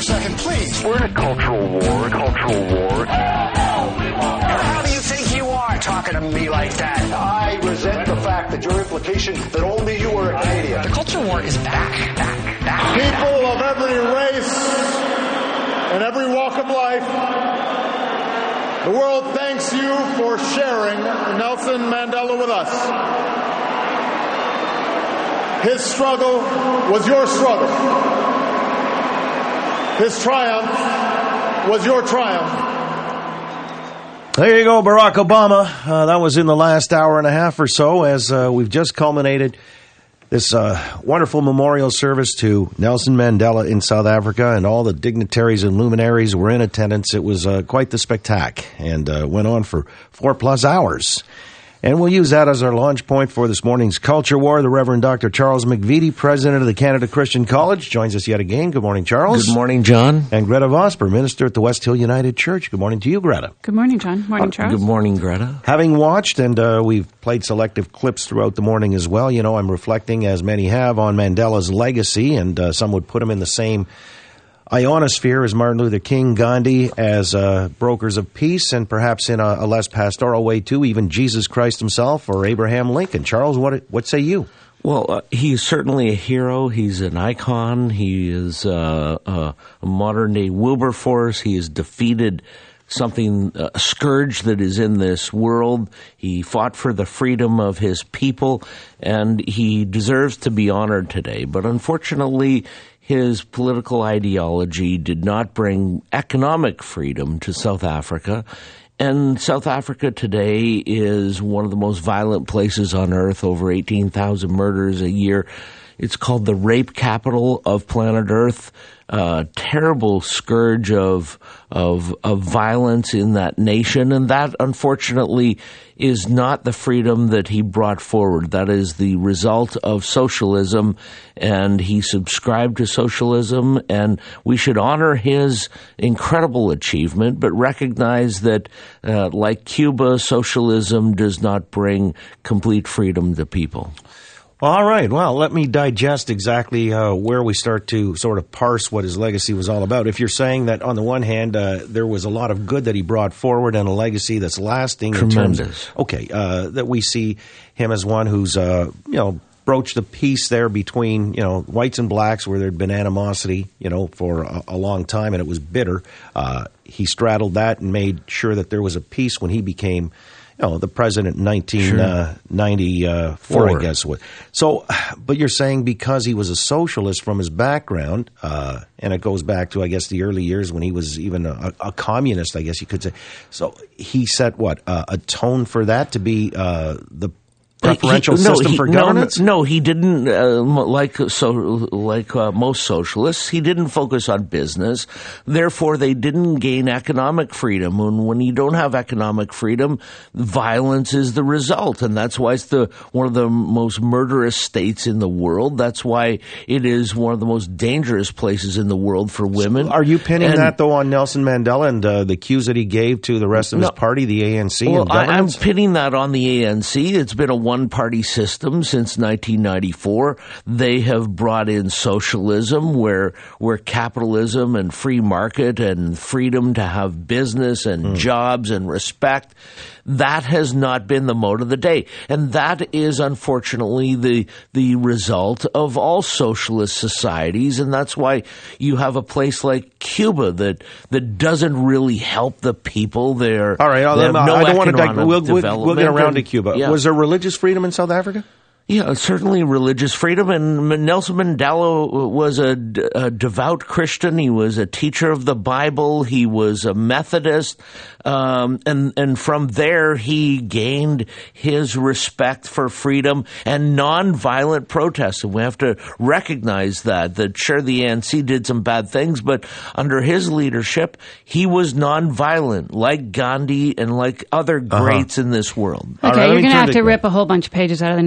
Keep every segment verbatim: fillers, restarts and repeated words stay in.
second, please. We're in a cultural war, a cultural war. How do you think you are talking to me like that? I resent the fact that your implication that only you are a Canadian. The culture war is back, back, back. People of every race and every walk of life, the world thanks you for sharing Nelson Mandela with us. His struggle was your struggle. His triumph was your triumph. There you go, Barack Obama. Uh, that was in the last hour and a half or so as uh, we've just culminated this uh, wonderful memorial service to Nelson Mandela in South Africa, and all the dignitaries and luminaries were in attendance. It was uh, quite the spectacle, and uh, went on for four plus hours. And we'll use that as our launch point for this morning's Culture War. The Reverend Doctor Charles McVety, president of the Canada Christian College, joins us yet again. Good morning, Charles. Good morning, John. And Greta Vosper, minister at the West Hill United Church. Good morning to you, Greta. Good morning, John. Morning, Charles. Good morning, Greta. Having watched, and uh, we've played selective clips throughout the morning as well, you know, I'm reflecting, as many have, on Mandela's legacy, and uh, some would put him in the same ionosphere as Martin Luther King, Gandhi, as uh, brokers of peace, and perhaps in a, a less pastoral way too, even Jesus Christ himself or Abraham Lincoln. Charles, what what say you? Well, uh, he's certainly a hero. He's an icon. He is uh, uh, a modern-day Wilberforce. He has defeated something, uh, a scourge that is in this world. He fought for the freedom of his people, and he deserves to be honored today. But unfortunately, his political ideology did not bring economic freedom to South Africa. And South Africa today is one of the most violent places on earth, over eighteen thousand murders a year. It's called the rape capital of planet Earth. Uh, terrible scourge of, of, of violence in that nation. And that, unfortunately, is not the freedom that he brought forward. That is the result of socialism, and he subscribed to socialism, and we should honor his incredible achievement, but recognize that, uh, like Cuba, socialism does not bring complete freedom to people. All right. Well, let me digest exactly uh, where we start to sort of parse what his legacy was all about. If you're saying that, on the one hand, uh, there was a lot of good that he brought forward and a legacy that's lasting. Tremendous. In terms of, okay. Uh, that we see him as one who's, uh, you know, broached the peace there between, you know, whites and blacks, where there'd been animosity, you know, for a, a long time, and it was bitter. Uh, he straddled that and made sure that there was a peace when he became, you know, the president in nineteen ninety-four, Sure. I guess. So, but you're saying because he was a socialist from his background, uh, and it goes back to, I guess, the early years when he was even a, a communist, I guess you could say. So he set what, uh, a tone for that to be uh, the preferential he, no, system he, for no, governance? No, he didn't. Uh, like so, like uh, most socialists, he didn't focus on business. Therefore, they didn't gain economic freedom. And when you don't have economic freedom, violence is the result, and that's why it's the one of the most murderous states in the world. That's why it is one of the most dangerous places in the world for women. So are you pinning and, that though on Nelson Mandela and uh, the cues that he gave to the rest of no, his party, the A N C? Well, and I, I'm governance? pinning that on the A N C. It's been a one-party system since nineteen ninety-four. They have brought in socialism, where where capitalism and free market and freedom to have business and mm. jobs and respect. That has not been the mode of the day, and that is unfortunately the the result of all socialist societies, and that's why you have a place like Cuba that that doesn't really help the people there. All right, no I don't want to. Dig- we'll, we'll, we'll get around to Cuba. Yeah. Was there religious freedom in South Africa? Yeah, certainly religious freedom. And Nelson Mandela was a, a devout Christian. He was a teacher of the Bible. He was a Methodist. Um, and, and from there, he gained his respect for freedom and nonviolent protest. And we have to recognize that, that sure, the A N C did some bad things, but under his leadership, he was nonviolent, like Gandhi and like other greats uh-huh. in this world. Okay, right, you're going to have to the- rip a whole bunch of pages out of the New Testament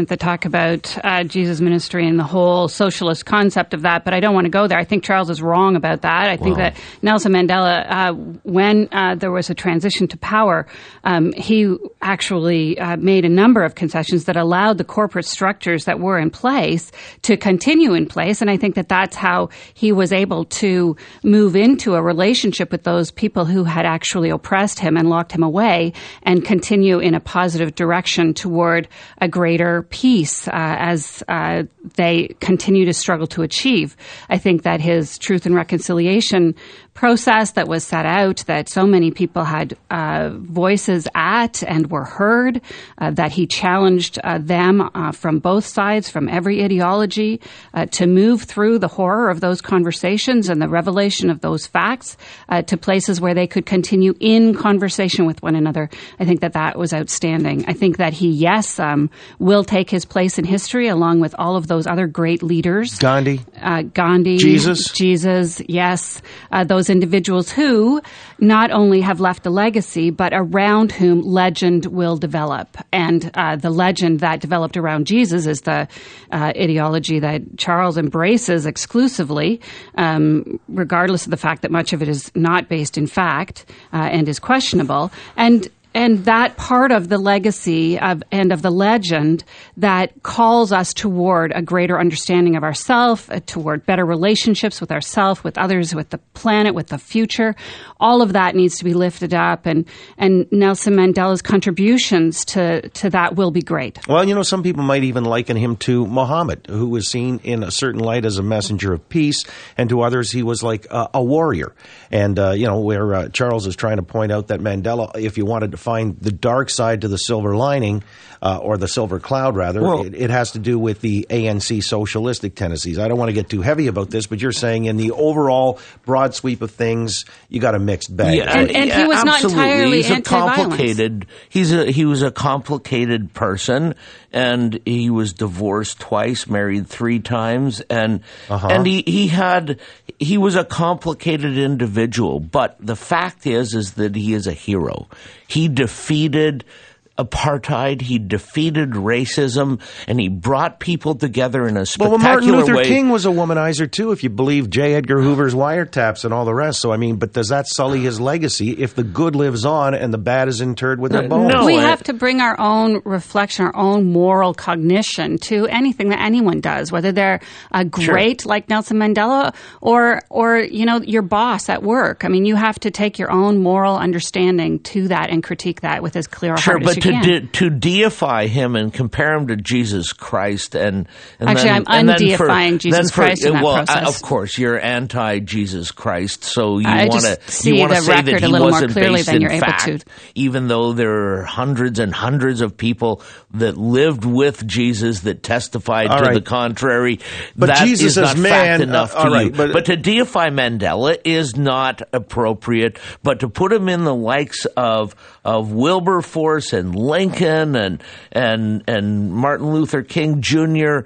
that talk about uh, Jesus' ministry and the whole socialist concept of that, but I don't want to go there. I think Charles is wrong about that. I think wow. that Nelson Mandela, uh, when uh, there was a transition to power, um, he actually uh, made a number of concessions that allowed the corporate structures that were in place to continue in place, and I think that that's how he was able to move into a relationship with those people who had actually oppressed him and locked him away, and continue in a positive direction toward a greater peace uh, as uh, they continue to struggle to achieve. I think that his Truth and Reconciliation process that was set out, that so many people had uh, voices at and were heard, uh, that he challenged uh, them uh, from both sides, from every ideology, uh, to move through the horror of those conversations and the revelation of those facts uh, to places where they could continue in conversation with one another. I think that that was outstanding. I think that he, yes, um, will take his place in history along with all of those other great leaders. Gandhi. Uh, Gandhi. Jesus. Jesus, yes. Uh, those individuals who not only have left a legacy, but around whom legend will develop. And uh, the legend that developed around Jesus is the uh, ideology that Charles embraces exclusively, um, regardless of the fact that much of it is not based in fact uh, and is questionable. And And that part of the legacy of, and of the legend that calls us toward a greater understanding of ourselves, uh, toward better relationships with ourselves, with others, with the planet, with the future, all of that needs to be lifted up. And, and Nelson Mandela's contributions to, to that will be great. Well, you know, some people might even liken him to Muhammad, who was seen in a certain light as a messenger of peace, and to others he was like a, a warrior. And, uh, you know, where uh, Charles is trying to point out that Mandela, if you wanted to find the dark side to the silver lining, uh, or the silver cloud, rather, well, it, it has to do with the A N C socialistic tendencies. I don't want to get too heavy about this, but you're saying in the overall broad sweep of things, you got a mixed bag. Yeah, and, and he was absolutely. not entirely he's a anti-violence. complicated. He's a he was a complicated person, and he was divorced twice, married three times, and uh-huh. and he, he had he was a complicated individual. But the fact is, is that he is a hero. He defeated apartheid, he defeated racism, and he brought people together in a spectacular way. Well, Martin Luther way. King was a womanizer too, if you believe J. Edgar Hoover's wiretaps and all the rest. So, I mean, but does that sully his legacy if the good lives on and the bad is interred with the bones? No, we I, have to bring our own reflection, our own moral cognition to anything that anyone does, whether they're uh, great sure. like Nelson Mandela or, or, you know, your boss at work. I mean, you have to take your own moral understanding to that and critique that with as clear a sure, heart but as you to can. De- to deify him and compare him to Jesus Christ, and, and actually, then, I'm and undeifying for, Jesus for, Christ in that well, process. Of course, you're anti-Jesus Christ, so you I want to see you want to the say record that a he little more wasn't clearly based than in you're able fact, to. even though there are hundreds and hundreds of people that lived with Jesus that testified all to right. the contrary. But that Jesus is not as man, fact enough uh, to right, you. but, but to deify Mandela is not appropriate. But to put him in the likes of of Wilberforce and Lincoln and and and Martin Luther King Junior,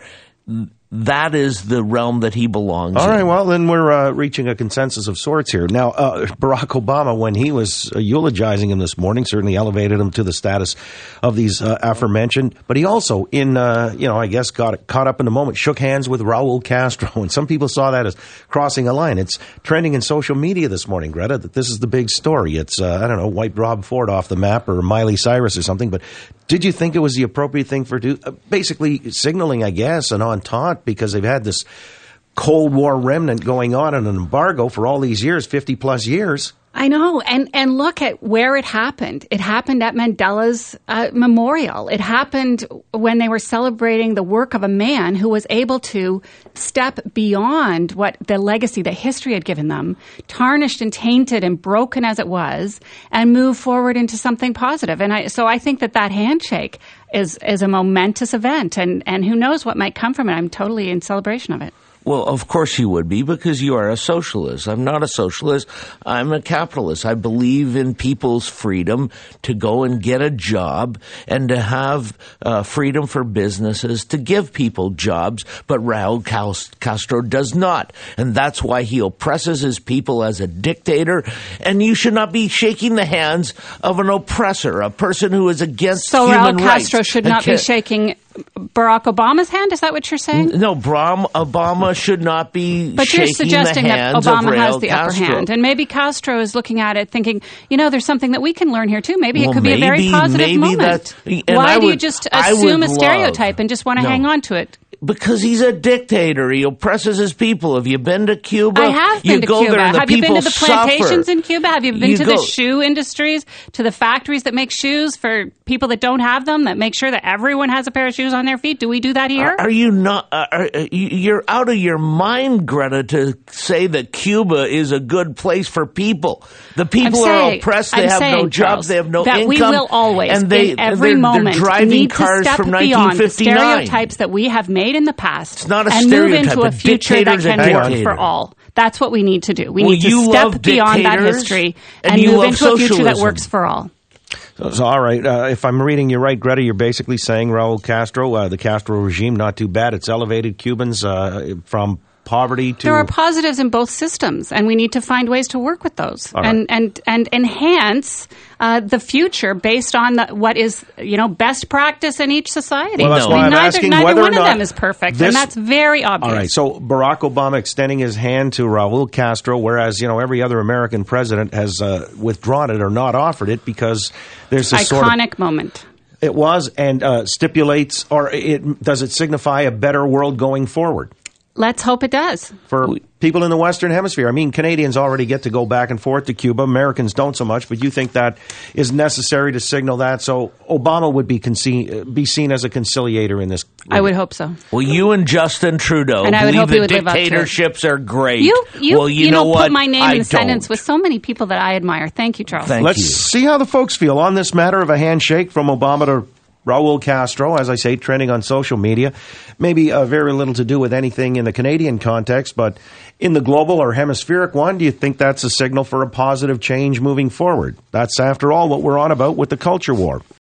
that is the realm that he belongs All in. All right, well, then we're uh, reaching a consensus of sorts here. Now, uh, Barack Obama, when he was uh, eulogizing him this morning, certainly elevated him to the status of these uh, aforementioned. But he also, in uh, you know, I guess, got caught up in the moment, shook hands with Raul Castro. And some people saw that as crossing a line. It's trending in social media this morning, Greta, that this is the big story. It's, uh, I don't know, wipe Rob Ford off the map or Miley Cyrus or something. But did you think it was the appropriate thing for do? Uh, basically signaling, I guess, an entente, because they've had this Cold War remnant going on and an embargo for all these years, fifty plus years. I know. And, and look at where it happened. It happened at Mandela's uh, memorial. It happened when they were celebrating the work of a man who was able to step beyond what the legacy that history had given them, tarnished and tainted and broken as it was, and move forward into something positive. And I, so I think that that handshake is, is a momentous event, and, and who knows what might come from it. I'm totally in celebration of it. Well, of course you would be, because you are a socialist. I'm not a socialist. I'm a capitalist. I believe in people's freedom to go and get a job and to have uh, freedom for businesses to give people jobs. But Raul Castro does not. And that's why he oppresses his people as a dictator. And you should not be shaking the hands of an oppressor, a person who is against so human Raul rights. Castro should not ca- be shaking Barack Obama's hand? Is that what you're saying? No, Bram, Obama should not be But shaking you're suggesting the that hands Obama of has Raul the Castro. upper hand. And maybe Castro is looking at it thinking, you know, there's something that we can learn here too. Maybe Well, it could maybe, be a very positive maybe moment. That, and Why I do you would- just I assume would a stereotype love- and just want to No. hang on to it? Because he's a dictator. He oppresses his people. Have you been to Cuba? I have been you to go Cuba. There and the Have you been to people the plantations suffer. in Cuba? Have you been You to go- the shoe industries, to the factories that make shoes for people that don't have them, that make sure that everyone has a pair of shoes on their feet? Do we do that here? Are, are you not? Uh, are, uh, you- you're out of your mind, Greta, to say that Cuba is a good place for people. The people I'm are saying- oppressed. They I'm have saying, no jobs. Charles, They have no that income. we will always, and they, in every they're, moment, they're driving need cars to step from beyond the nineteen fifty-nine. stereotypes that we have made in the past It's not a and stereotype. move into A a future that dictator's a can work dictator. for all. That's what we need to do. We Well, need to you step love beyond that dictators, history and and, you move love into a future that socialism. works for all. So, so all right, uh, if I'm reading you right, Greta, you're basically saying Raul Castro, uh, the Castro regime, not too bad. It's elevated Cubans uh, from poverty to... There are positives in both systems, and we need to find ways to work with those All and, right. and, and enhance uh, the future based on the, what is, you know, best practice in each society. Well, that's I why mean, I'm neither, asking neither whether or one of not them is perfect, this- and that's very obvious. All right, so Barack Obama extending his hand to Raul Castro, whereas, you know, every other American president has uh, withdrawn it or not offered it because there's this sort of... Iconic moment. It was, and uh, stipulates, or it does it signify a better world going forward Let's hope it does. for people in the Western Hemisphere? I mean, Canadians already get to go back and forth to Cuba. Americans don't so much, but you think that is necessary to signal that? So Obama would be conce- be seen as a conciliator in this. I would hope so. Well, you and Justin Trudeau And I would believe hope he that would live up to it. dictatorships are great. You, you, well, you, you know, know, what? put my name I in the sentence don't. with so many people that I admire. Thank you, Charles. Thank Let's you. see how the folks feel on this matter of a handshake from Obama to Raul Castro, as I say, trending on social media. Maybe uh, very little to do with anything in the Canadian context, but in the global or hemispheric one, do you think that's a signal for a positive change moving forward? That's, after all, what we're on about with the culture war.